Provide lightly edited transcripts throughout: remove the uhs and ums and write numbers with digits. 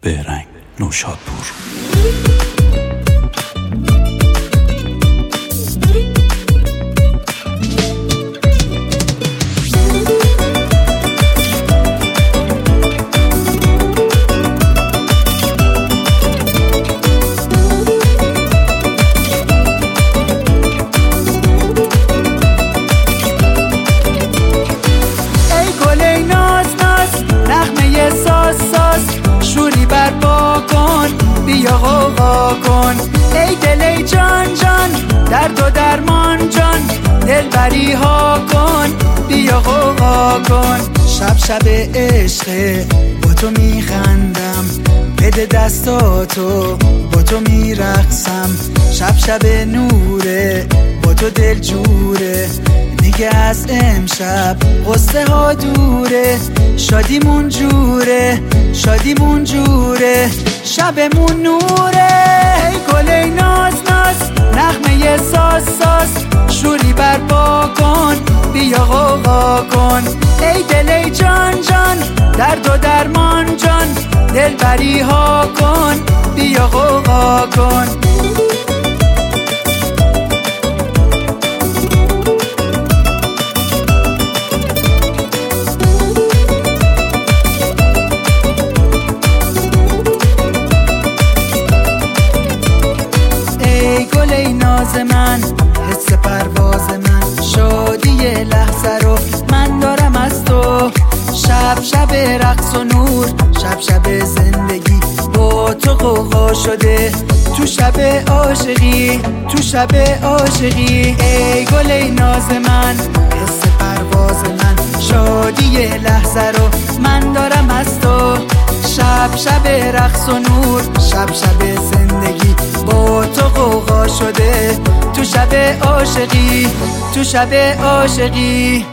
بهرنگ نوشادپور. شوری برپا کن بیا غوغا کن، ای دل ای جان جان، درد و درمان جان، دلبری ها کن بیا غوغا کن. شب شب عشقه با تو میخندم، بده دستاتو با تو میرقصم. شب شب نوره با تو دل جوره، دیگه از امشب غصه ها دوره. شادیمون جوره شادیمون جوره، شبمون نوره. ای گل ای ناز ناز، نغمه ساز ساز، شوری برپا کن بیا غوغا کن، ای دل ای جان جان، درد و درمان جان، دلبری ها کن بیا غوغا کن. ای ناز من، حس پرواز من، شادی لحظه رو من دارم از تو. شب شب رقص و نور، شب شب زندگی با تو غوغا شده، تو شب عاشقی تو شب عاشقی. ای گل ای ناز من، حس پرواز من، شادی لحظه رو من دارم از تو. شب شب رقص و نور، شب شب زندگی با تو غوغا شده، تو شب عاشقی تو شب عاشقی.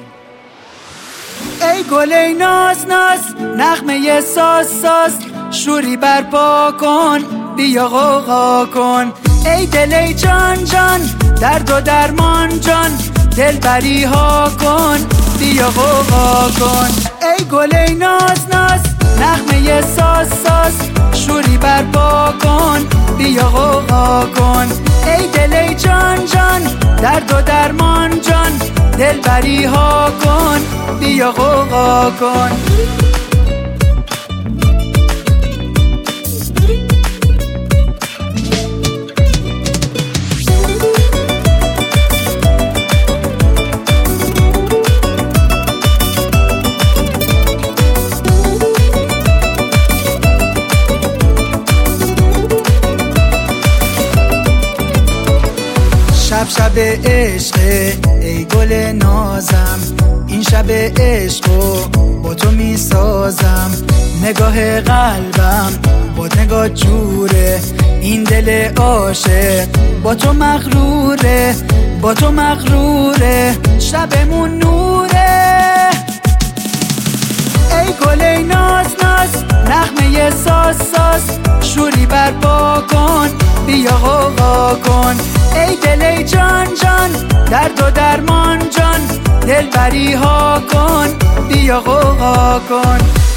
ای گل ای ناز ناز، نغمه ساز ساز، شوری برپا کن بیا غوغا کن، ای دل ای جان جان، درد و درمان جان، دلبری ها کن بیا غوغا کن. ای گل ای ناز ناز، نغمه ساز ساز، شوری برپا کن بیا غوغا کن، ای دل ای جان جان، درد و درمان جان، دلبری ها کن بیا غوغا کن. شب شب عشقه ای گل نازم، این شب عشقو با تو می سازم. نگاه قلبم با نگاه جوره، این دل عاشق با تو مغروره با تو مغروره، شبمون نوره. ای گل ای ناز ناز، نغمه ساز ساز، شوری برپا کن بیا غوغا کن، ای دل ای جان جان، درد و درمان جان، دلبری ها کن بیا غوغا کن.